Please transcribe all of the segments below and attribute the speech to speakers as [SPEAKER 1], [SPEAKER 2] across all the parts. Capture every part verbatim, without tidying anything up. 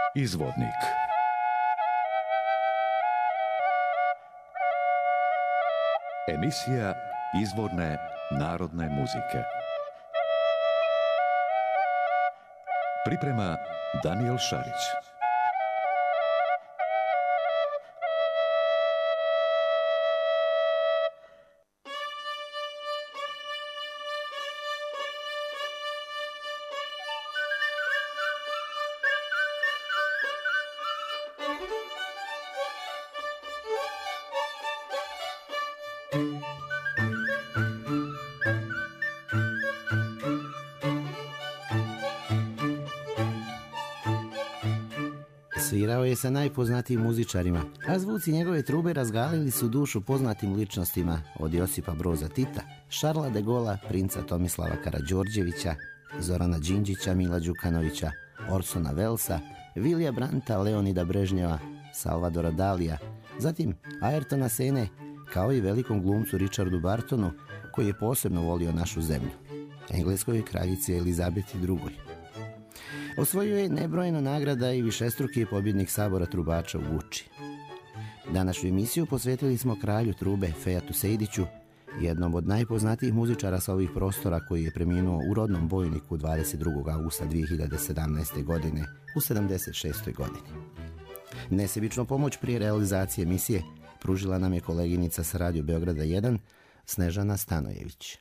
[SPEAKER 1] Izvodnik. Emisija izvorne narodne muzike. Priprema Danijel Šarić.
[SPEAKER 2] Svirao je sa najpoznatijim muzičarima, a zvuci njegove trube razgalili su dušu poznatim ličnostima od Josipa Broza Tita, Šarla de Gola, princa Tomislava Karađorđevića, Zorana Đinđića, Mila Đukanovića, Orsona Wellesa, Vilija Branta, Leonida Brežnjeva, Salvadora Dalija, zatim Ayrtona Sene, kao i velikom glumcu Richardu Bartonu, koji je posebno volio našu zemlju, engleskoj kraljici Elizabeti drugoj. Osvojio je nebrojeno nagrada i višestruki je pobjednik Sabora trubača u Guči. Današnju emisiju posvetili smo kralju trube Fejatu Sejdiću, jednom od najpoznatijih muzičara sa ovih prostora, koji je preminuo u rodnom Bojniku dvadeset drugog avgusta dvije hiljade sedamnaeste. godine u sedamdeset šestoj godini. Nesebičnu pomoć prije realizacije emisije pružila nam je koleginica sa Radio Beograda jedan, Snežana Stanojević.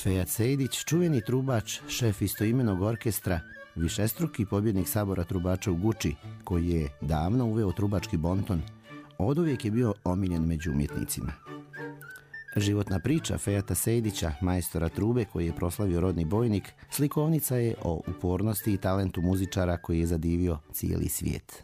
[SPEAKER 2] Fejat Sejdić, čuveni trubač, šef istoimenog orkestra, višestruki pobjednik sabora trubača u Guči, koji je davno uveo trubački bonton, oduvijek je bio omiljen među umjetnicima. Životna priča Fejata Sejdića, majstora trube koji je proslavio rodni bojnik, slikovnica je o upornosti i talentu muzičara koji je zadivio cijeli svijet.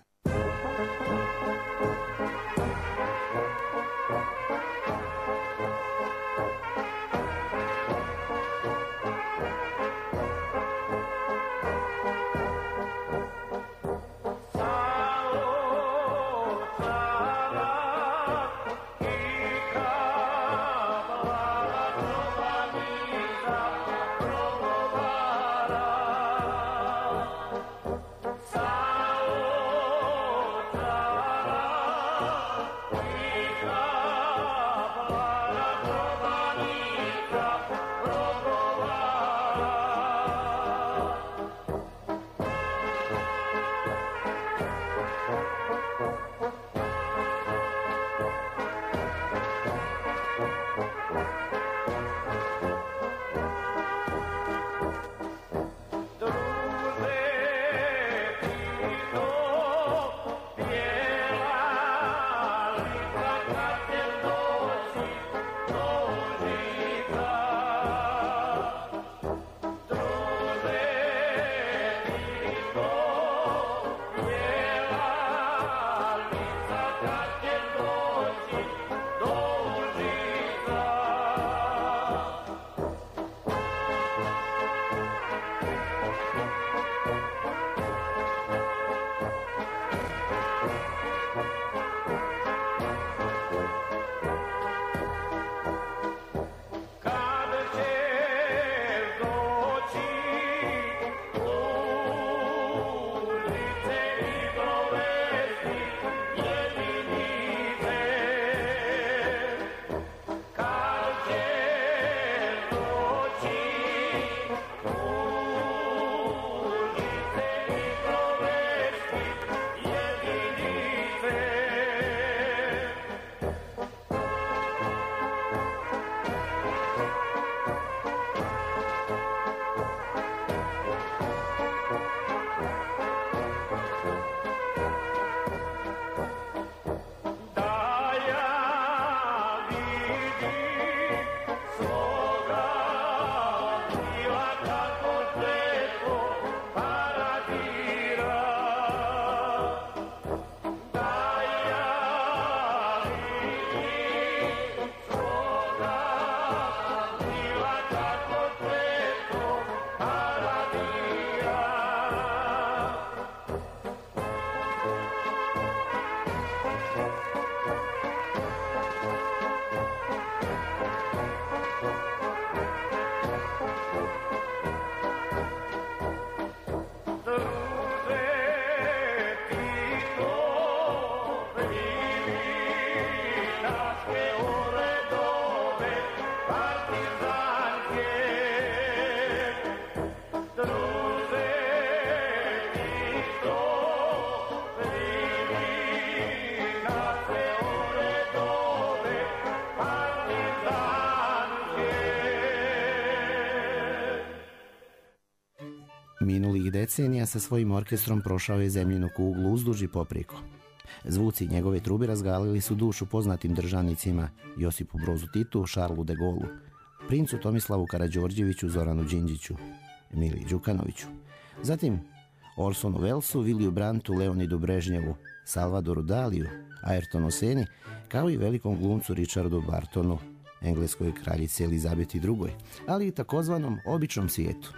[SPEAKER 2] Minulih decenija sa svojim orkestrom prošao je zemljinu kuglu uzduž i poprijeko. Zvuci njegove trube razgalili su dušu poznatim državnicima Josipu Brozu Titu, Šarlu de Gaullu, princu Tomislavu Karađorđeviću, Zoranu Đinđiću, Mili Đukanoviću, zatim Orsonu Wellesu, Viliju Brantu, Leonidu Brežnjevu, Salvadoru Daliju, Ayrtonu Seni, kao i velikom glumcu Richardu Bartonu, engleskoj kraljici Elizabeti drugoj, ali i takozvanom običnom svijetu.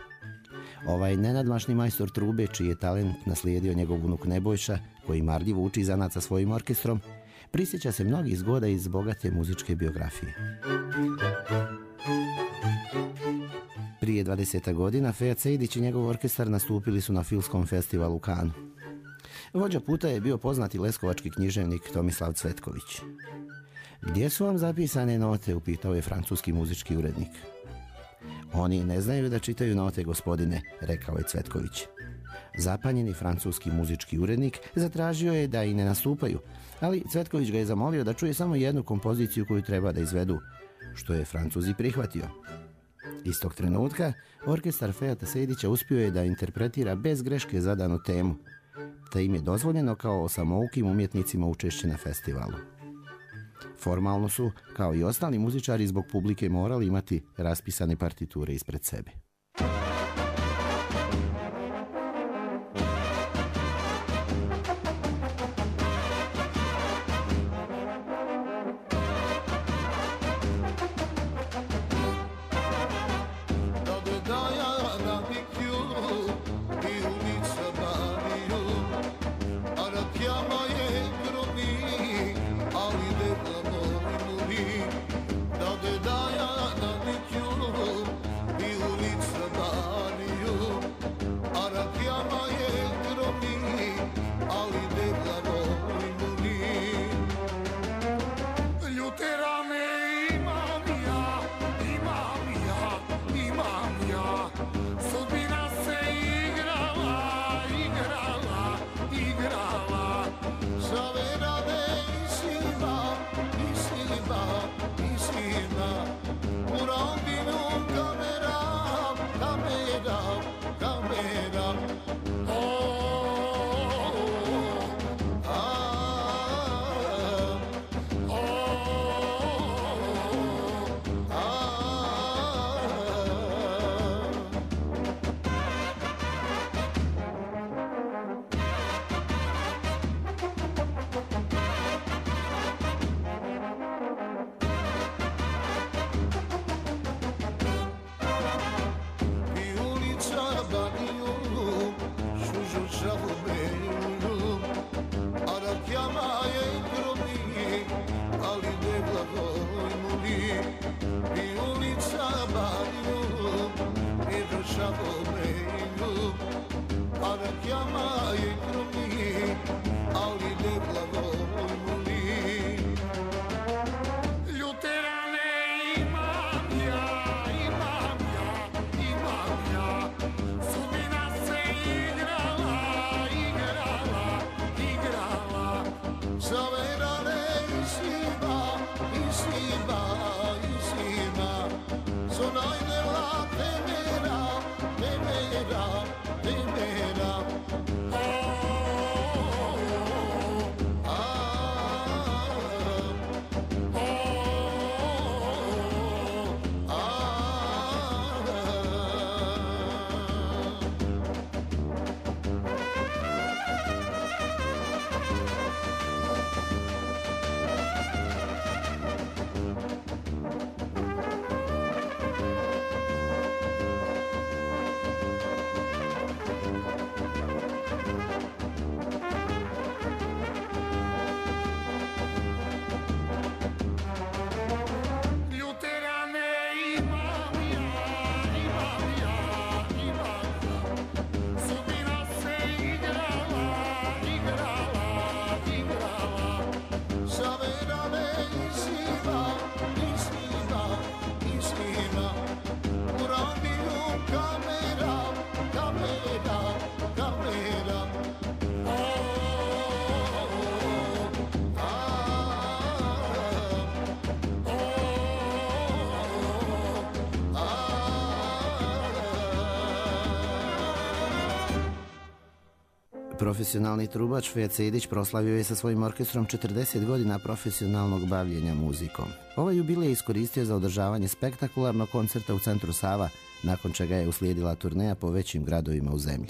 [SPEAKER 2] Ovaj nenadmašni majstor trube, čiji je talent naslijedio njegov unuk Nebojša, koji marljivo uči zanat sa svojim orkestrom, prisjeća se mnogih zgoda iz bogate muzičke biografije. Prije dvadeset godina Fejat Sejdić i njegov orkestar nastupili su na filmskom festivalu u Cannesu. Vođa puta je bio poznati leskovački književnik Tomislav Cvetković. Gdje su vam zapisane note, upitao je francuski muzički urednik. Oni ne znaju da čitaju note, gospodine, rekao je Cvetković. Zapanjeni francuski muzički urednik zatražio je da i ne nastupaju, ali Cvetković ga je zamolio da čuje samo jednu kompoziciju koju treba da izvedu, što je Francuz i prihvatio. Istog trenutka, orkestar Fejata Sejdića uspio je da interpretira bez greške zadanu temu, te im je dozvoljeno kao samoukim umjetnicima učešće na festivalu. Formalno su, kao i ostali muzičari, zbog publike morali imati raspisane partiture ispred sebe. Profesionalni trubač Fejat Sejdić proslavio je sa svojim orkestrom četrdeset godina profesionalnog bavljenja muzikom. Ovaj jubilej je iskoristio za održavanje spektakularnog koncerta u centru Sava, nakon čega je uslijedila turneja po većim gradovima u zemlji.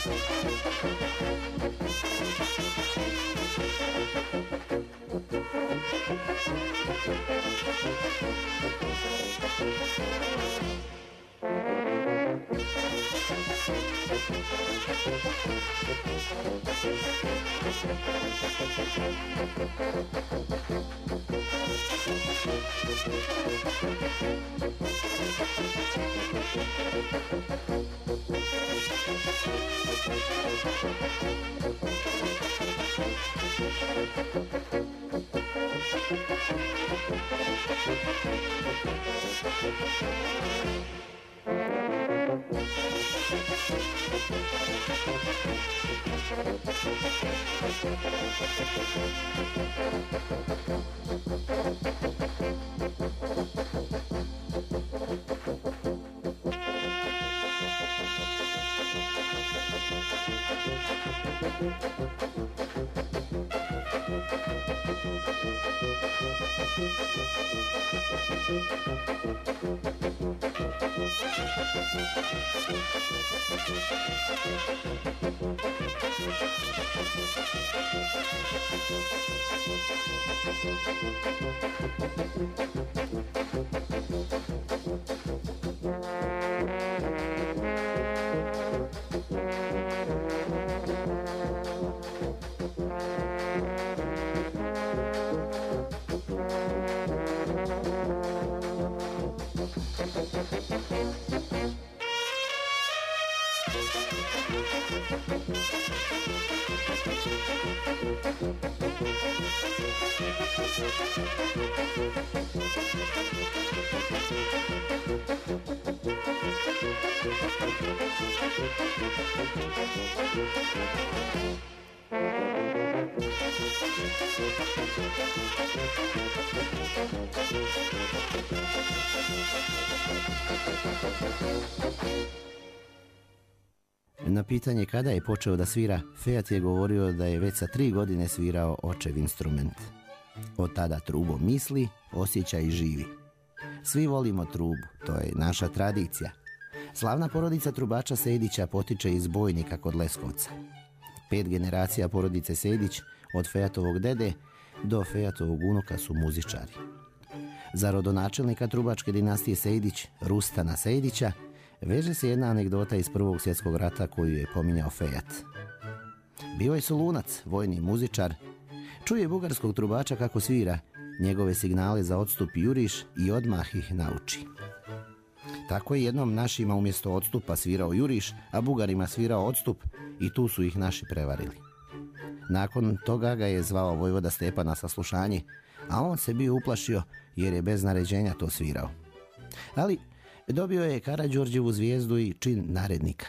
[SPEAKER 2] Na pitanje kada je počeo da svira, Fejat je govorio da je već sa tri godine svirao očev instrument. Od tada trubo misli, osjeća i živi. Svi volimo trubu, to je naša tradicija. Slavna porodica trubača Sejdića potiče iz Bojnika kod Leskovca. Pet generacija porodice Sejdić, od Fejatovog dede do Fejatovog unuka, su muzičari. Za rodonačelnika trubačke dinastije Sejdić, Rustana Sejdića, veže se jedna anegdota iz Prvog svjetskog rata koju je pominjao Fejat. Bio je Solunac, vojni muzičar. Čuje bugarskog trubača kako svira, njegove signale za odstup juriš i odmah ih nauči. Tako je jednom našima umjesto odstupa svirao juriš, a Bugarima svirao odstup i tu su ih naši prevarili. Nakon toga ga je zvao vojvoda Stepan na saslušanje, a on se bio uplašio jer je bez naređenja to svirao. Ali dobio je Karađorđevu zvijezdu i čin narednika.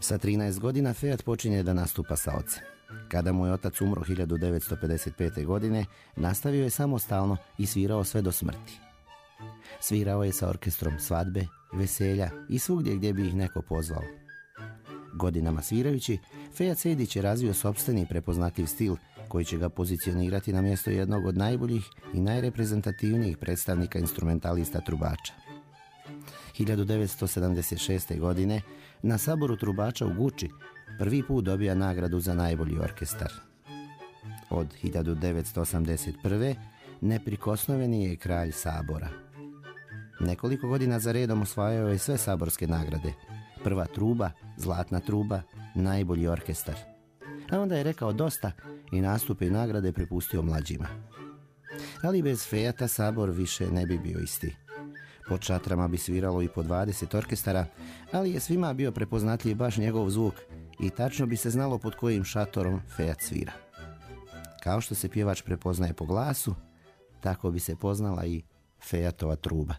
[SPEAKER 2] Sa trinaest godina Feat počinje da nastupa sa ocem. Kada mu je otac umro hiljadu devetsto pedeset pete. godine, nastavio je samostalno i svirao sve do smrti. Svirao je sa orkestrom svadbe, veselja i svugdje gdje bi ih neko pozvao. Godinama svirajući, Feat Sejdić je razvio sopstveni i prepoznatljiv stil koji će ga pozicionirati na mjesto jednog od najboljih i najreprezentativnijih predstavnika instrumentalista trubača. hiljadu devetsto sedamdeset šeste. godine na saboru trubača u Guči prvi put dobija nagradu za najbolji orkestar. Od hiljadu devetsto osamdeset prve. neprikosnoveni je kralj sabora. Nekoliko godina za redom osvajao je sve saborske nagrade. Prva truba, zlatna truba, najbolji orkestar. A onda je rekao dosta i nastupe i nagrade prepustio mlađima. Ali bez Feata sabor više ne bi bio isti. Pod šatrama bi sviralo i po dvadeset orkestara, ali je svima bio prepoznatljiv baš njegov zvuk i tačno bi se znalo pod kojim šatorom Feat svira. Kao što se pjevač prepoznaje po glasu, tako bi se poznala i Featova truba.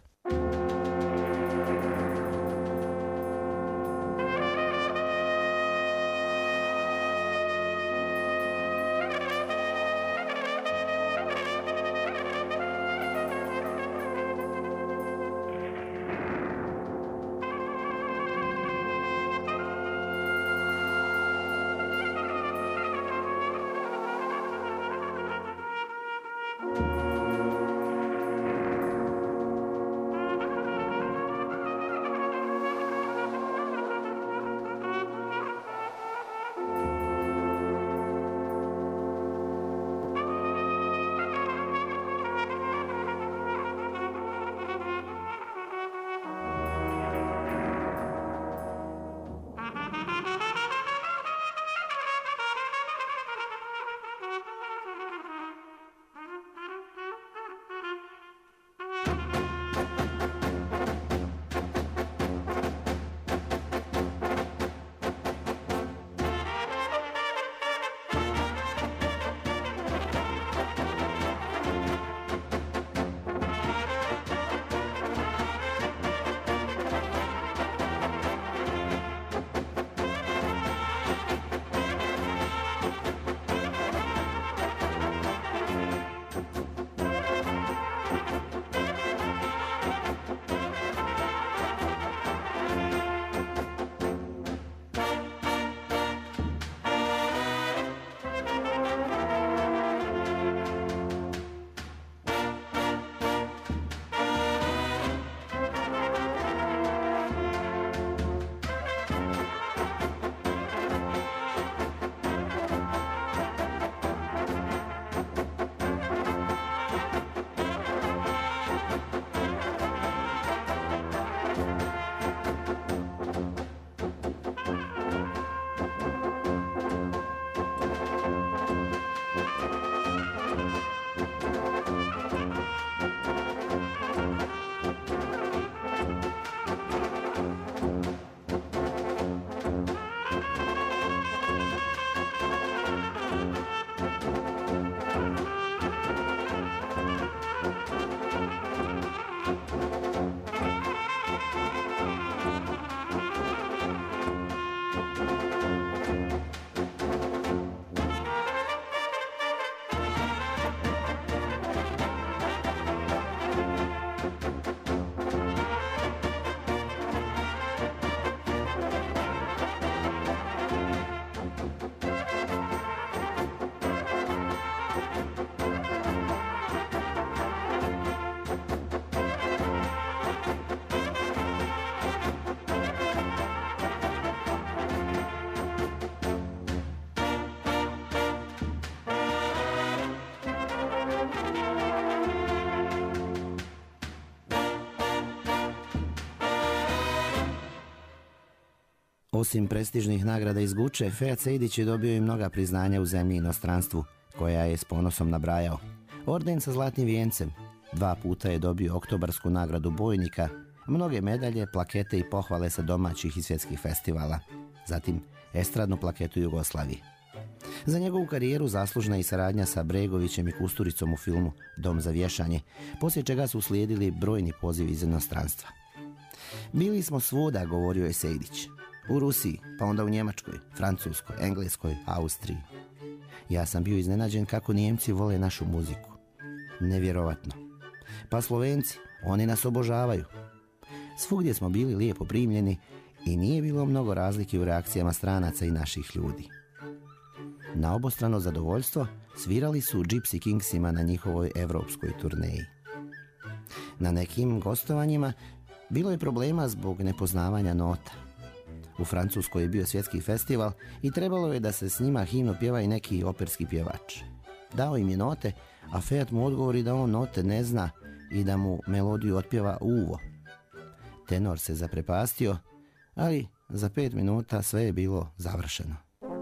[SPEAKER 2] Osim prestižnih nagrada iz Guče, Feat Sejdić je dobio i mnoga priznanja u zemlji i inostranstvu, koja je s ponosom nabrajao. Orden sa zlatnim vijencem, dva puta je dobio oktobarsku nagradu bojnika, mnoge medalje, plakete i pohvale sa domaćih i svjetskih festivala, zatim estradnu plaketu Jugoslavije. Za njegovu karijeru zaslužna je i saradnja sa Bregovićem i Kusturicom u filmu Dom za vješanje, poslije čega su uslijedili brojni pozivi iz inostranstva. Bili smo svuda, govorio je Sejdić. U Rusiji, pa onda u Njemačkoj, Francuskoj, Engleskoj, Austriji. Ja sam bio iznenađen kako Nijemci vole našu muziku. Nevjerovatno. Pa Slovenci, oni nas obožavaju. Svugdje smo bili lijepo primljeni i nije bilo mnogo razlike u reakcijama stranaca i naših ljudi. Na obostrano zadovoljstvo svirali su Gypsy Kingsima na njihovoj evropskoj turneji. Na nekim gostovanjima bilo je problema zbog nepoznavanja nota. U Francuskoj je bio svjetski festival i trebalo je da se s njima himnu pjeva i neki operski pjevač. Dao im je note, a Feat mu odgovori da on note ne zna i da mu melodiju otpjeva uvo. Tenor se zaprepastio, ali za pet minuta sve je bilo završeno.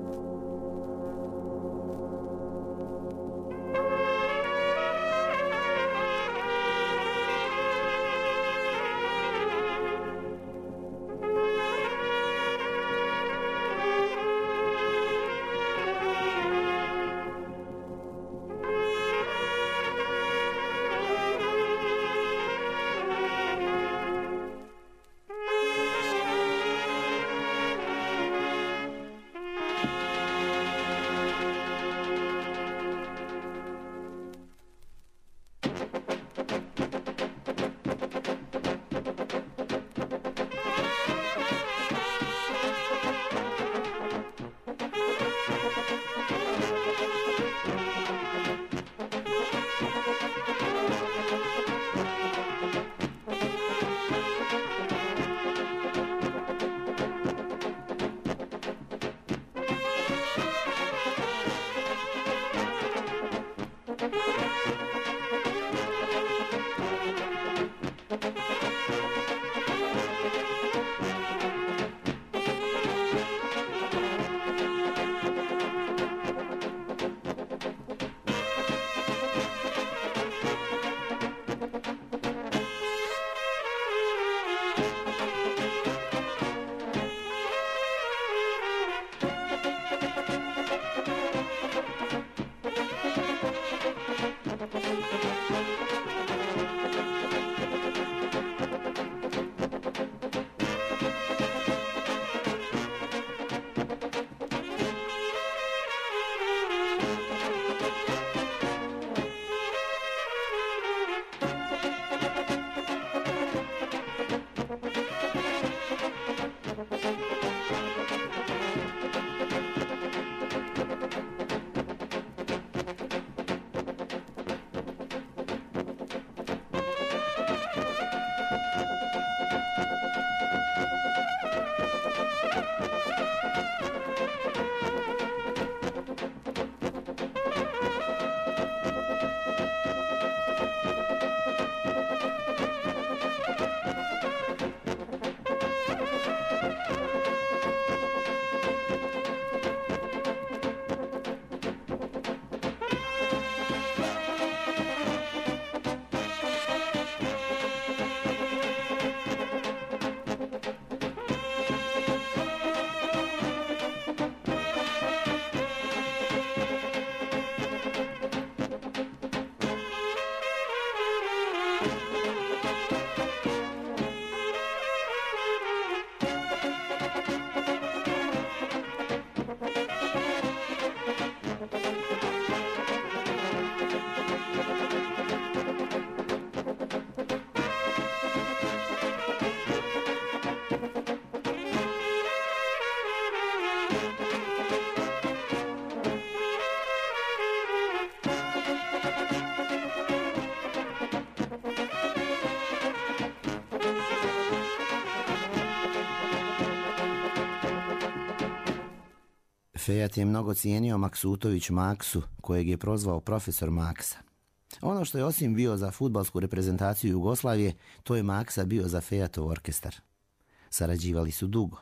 [SPEAKER 2] Feat je mnogo cijenio Maksutović Maksu, kojeg je prozvao profesor Maksa. Ono što je osim bio za fudbalsku reprezentaciju Jugoslavije, to je Maksa bio za Featov orkestar. Sarađivali su dugo.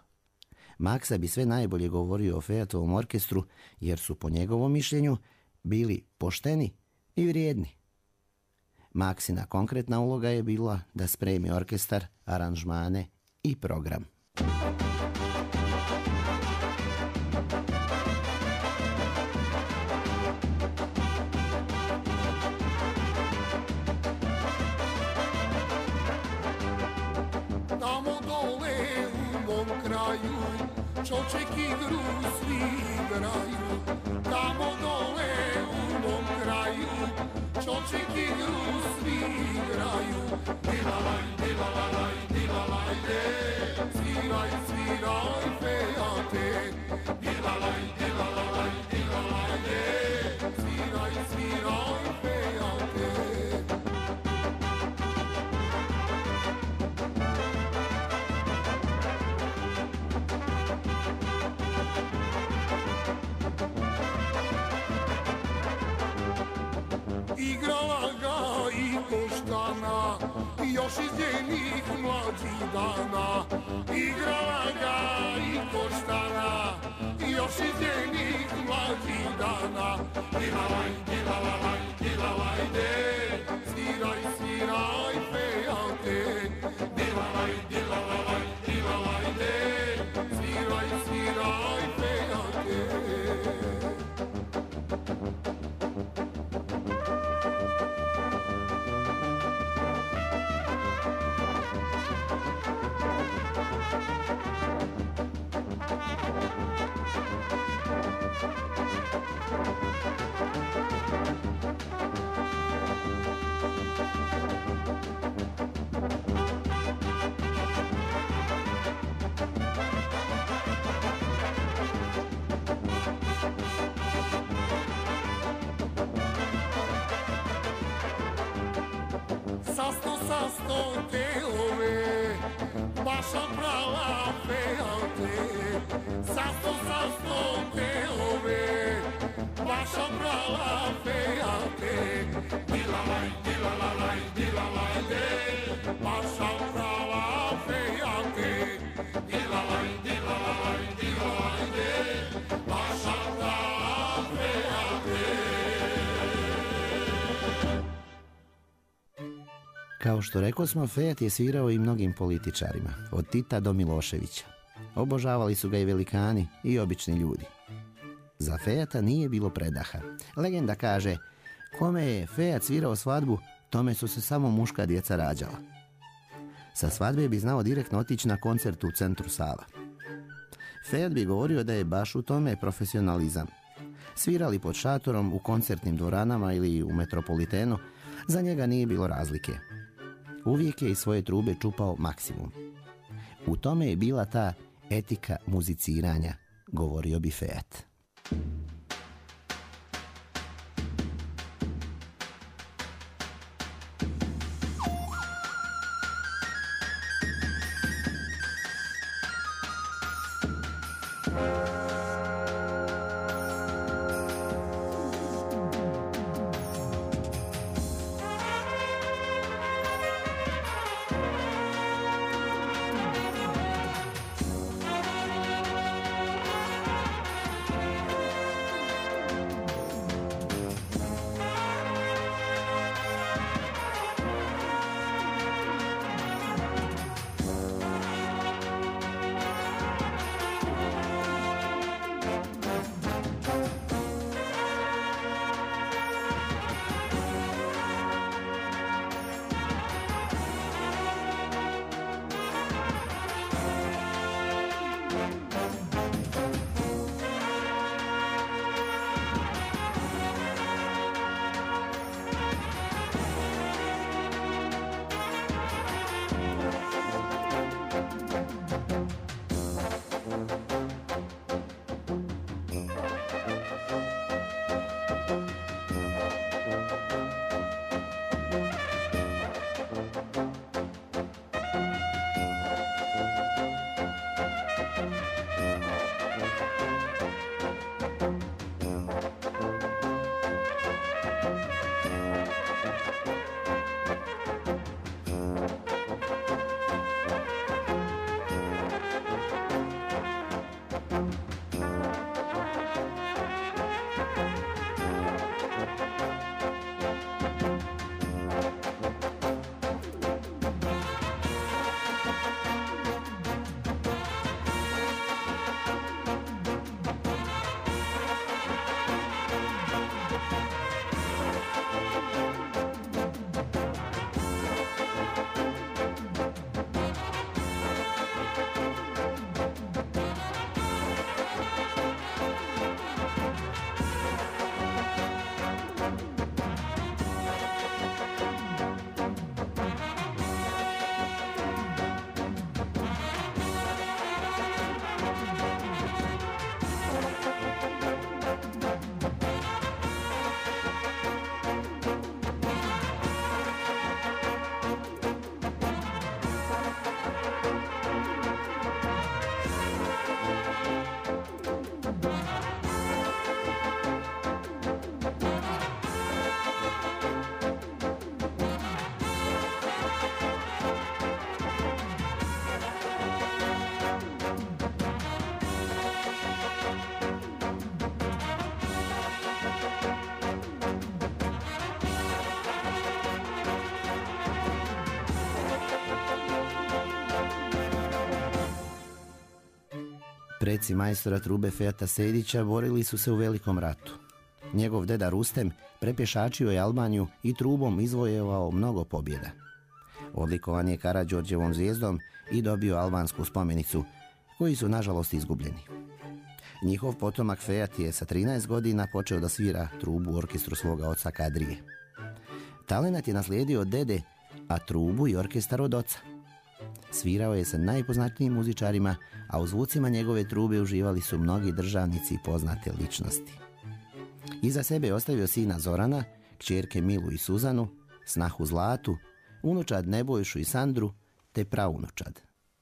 [SPEAKER 2] Maksa bi sve najbolje govorio o Featovom orkestru, jer su po njegovom mišljenju bili pošteni i vrijedni. Maksina konkretna uloga je bila da spremi orkestar, aranžmane i program.
[SPEAKER 3] Tamo dole u mom kraju čoček igru svi igraju, tamo dole u mom kraju, čoček igru svi igraju. Dilalaj, dilalaj, dilalaj, de, sviraj, sviraj, fejate. Dilalaj, dilalaj, dilalaj, de, sviraj, sviraj, fejate. Igrala ga i Koštana, još iz njenih mlađih dana. Igrala ga i Koštana, još iz njenih mlađih dana. Dilalaj, dilalaj, dilalaj, de, sviraj, sviraj, fejate. Dilalaj, dilalaj, dilalaj, de, sviraj, sviraj, fejate. Sasto, sasto te ove, baša prava fejate. Sasto, sasto te ove, baša prava fejate. Dilalaj, dilalaj, dilalaj, de, baša prava fejate. Dilalaj, dilalaj, dilalaj, de, baša prava fejate.
[SPEAKER 2] Kao što rekosmo, Fejat je svirao i mnogim političarima, od Tita do Miloševića. Obožavali su ga i velikani i obični ljudi. Za Fejata nije bilo predaha. Legenda kaže, kome je Fejat svirao svadbu, tome su se samo muška djeca rađala. Sa svadbe bi znao direktno otići na koncert u centru Sava. Fejat bi govorio da je baš u tome profesionalizam. Svirali pod šatorom, u koncertnim dvoranama ili u Metropolitenu, za njega nije bilo razlike. Uvijek je iz svoje trube čupao maksimum. U tome je bila ta etika muziciranja, govorio bi Fejat. Preci majstora trube Fejata Sejdića borili su se u Velikom ratu. Njegov deda Rustem prepješačio je Albaniju i trubom izvojevao mnogo pobjeda. Odlikovan je Karađorđevom zvijezdom i dobio albansku spomenicu, koji su nažalost izgubljeni. Njihov potomak Fejat je sa trinaest godina počeo da svira trubu u orkestru svoga oca Kadrije. Talenat je naslijedio od dede, a trubu i orkestar od oca. Svirao je sa najpoznatijim muzičarima, a u zvucima njegove trube uživali su mnogi državnici i poznate ličnosti. Iza sebe je ostavio sina Zorana, kćerke Milu i Suzanu, snahu Zlatu, unučad Nebojšu i Sandru, te praunučad.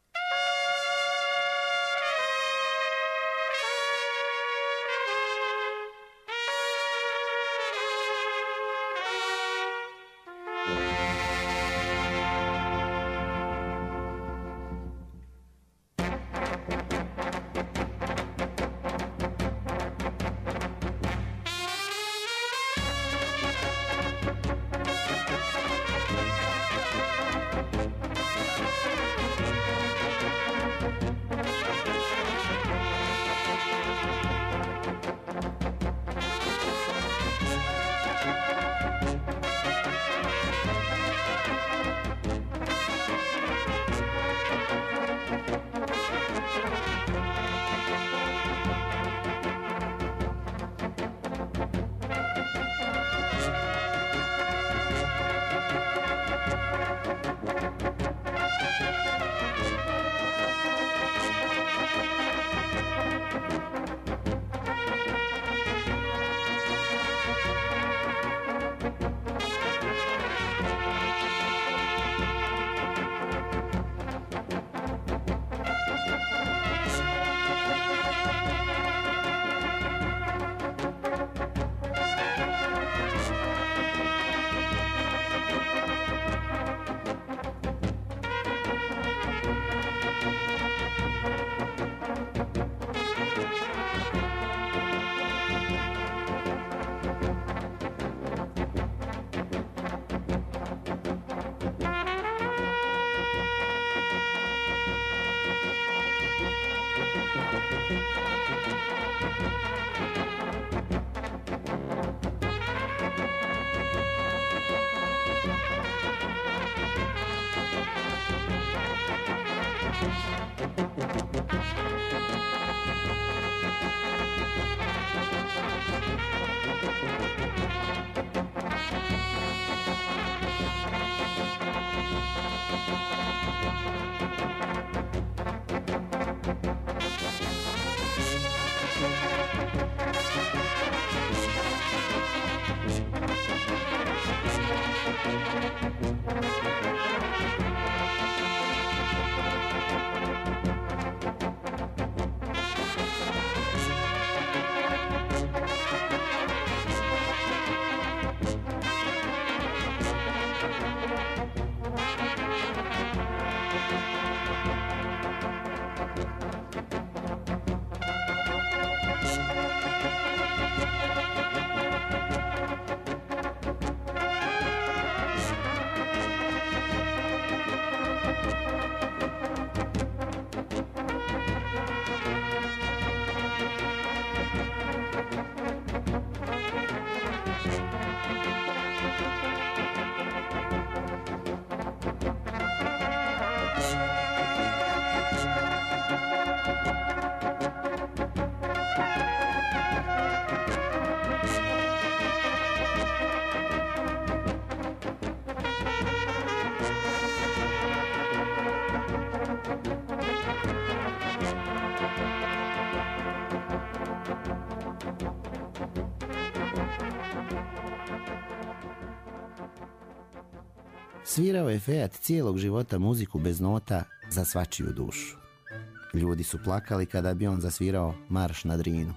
[SPEAKER 2] Svirao je Fejat cijelog života muziku bez nota za svačiju dušu. Ljudi su plakali kada bi on zasvirao Marš na Drinu.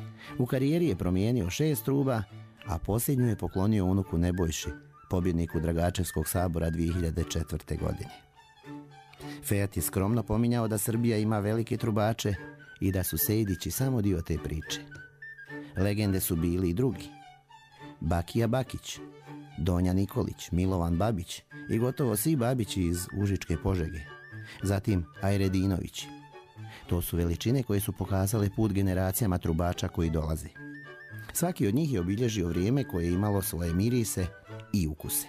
[SPEAKER 2] U karijeri je promijenio šest truba, a posljednju je poklonio unuku Nebojši, pobjedniku Dragačevskog sabora dvije hiljade četvrte. godine. Fejat je skromno pominjao da Srbija ima velike trubače i da su Sejdići samo dio te priče. Legende su bili i drugi. Bakija Bakić, Donja Nikolić, Milovan Babić i gotovo svi Babići iz Užičke Požege. Zatim Ajredinovići. To su veličine koje su pokazale put generacijama trubača koji dolaze. Svaki od njih je obilježio vrijeme koje je imalo svoje mirise i ukuse.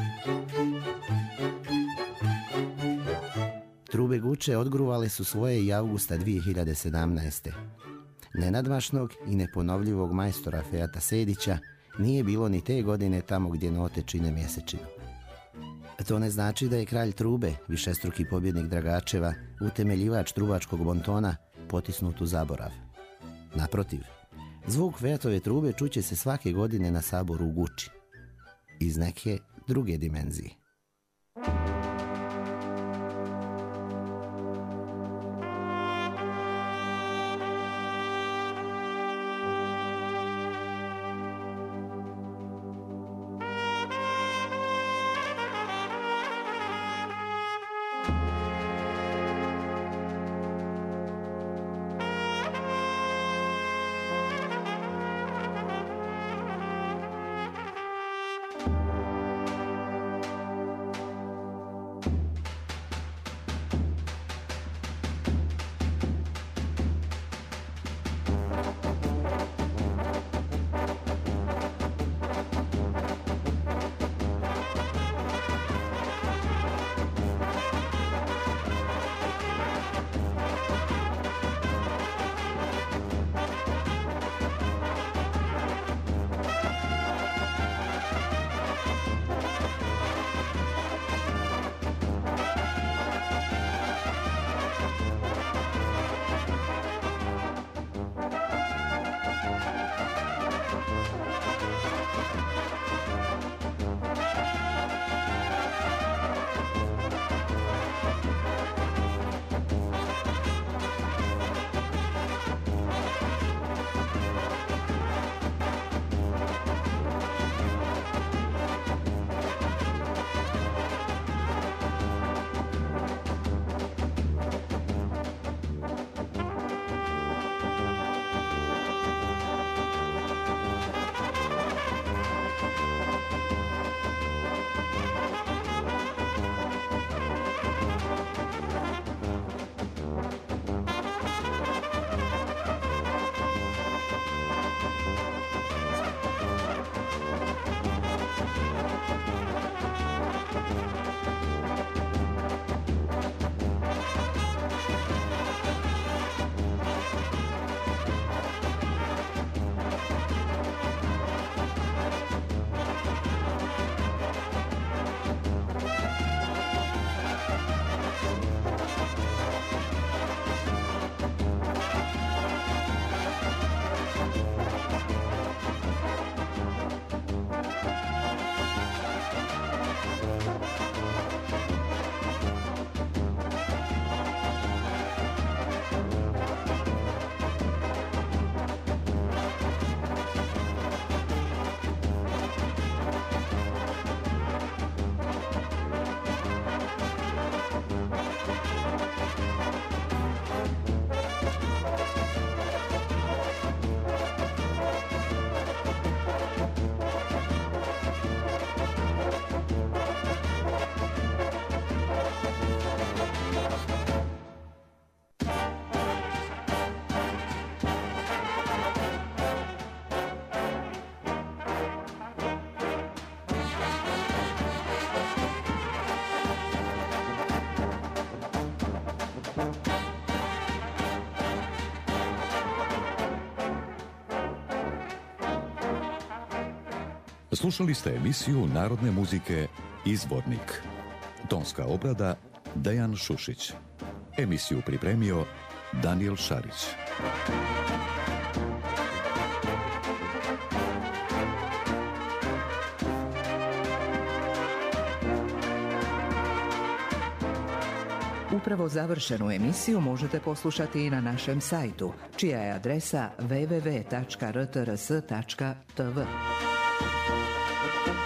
[SPEAKER 2] Trube Guče odgruvale su svoje i avgusta dvije hiljade sedamnaeste. Nenadmašnog i neponovljivog majstora Feata Sedića nije bilo ni te godine tamo gdje note čine mjesečinu. To ne znači da je kralj trube, višestruki pobjednik Dragačeva, utemeljivač trubačkog bontona, potisnut u zaborav. Naprotiv, zvuk Featove trube čuće se svake godine na saboru u Guči. Iz neke druge dimenzije.
[SPEAKER 1] Slušali ste emisiju narodne muzike Izvornik. Tonska obrada Dejan Šušić. Emisiju pripremio Daniel Šarić.
[SPEAKER 4] Upravo završenu emisiju možete poslušati i na našem sajtu, čija je adresa w w w tačka r t r s tačka t v.